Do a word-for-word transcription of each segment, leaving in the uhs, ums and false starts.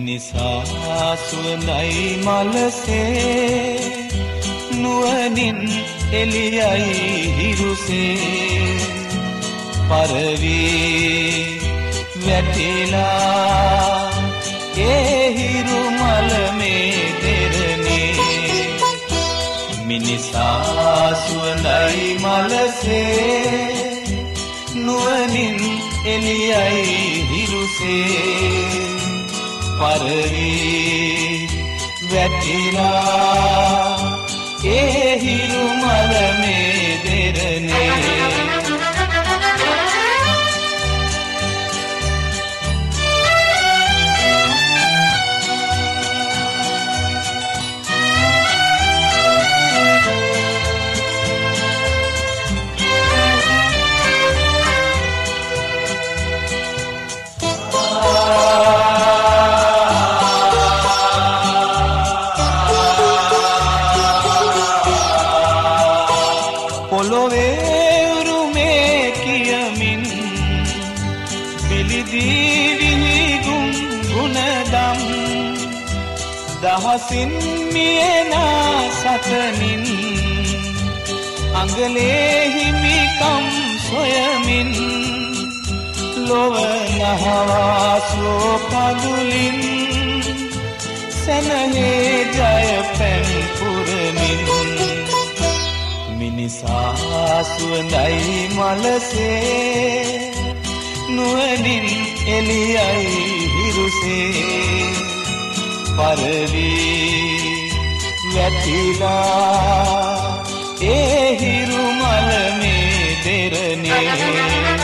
මිනිසා සුවඳයි මලසේ නුවණින් එළියයි හිරුසේ පරවී වැටිලා ඒ හිරු මල මේ දෙරනේ මිනිසා සුවඳයි මලසේ නුවණින් එළියයි හිරුසේ පරවී වැටිලා ඒ හිරු මල මේ දෙරනේ දහසින් මියනා සතනින් අඟලේ හිමිකම් සොයමින් ලොව නහවාසෝ පදුලින් සැනහේ ජය පැන් පුරමින් මිනිසා සුවඳයි මලසේ නුවණින් එළියයි හිරුසේ පරවී වැටිලා ඒ හිරු මල මේ දෙරනේ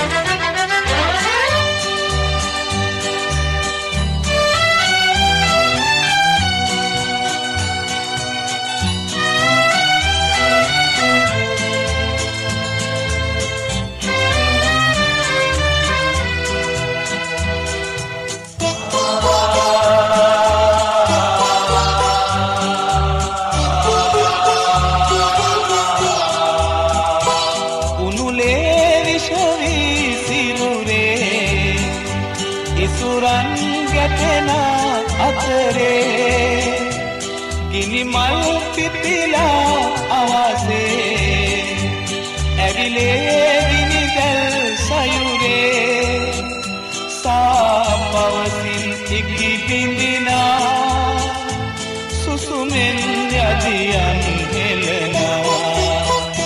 ගිනි මල් පිපිලා අවසේ ඇවිලේ ගිනි දැල් සයුරේ සාපවසින් ඉකි බිඳිනා සුසුමෙන් යදියන් හෙලනවා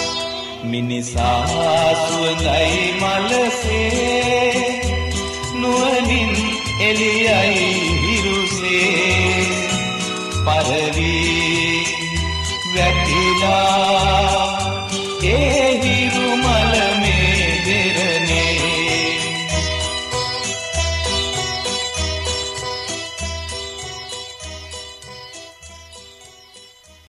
මිනිසා සුවඳයි මලසේ නුවණින් එළියයි හිරුසේ පරවී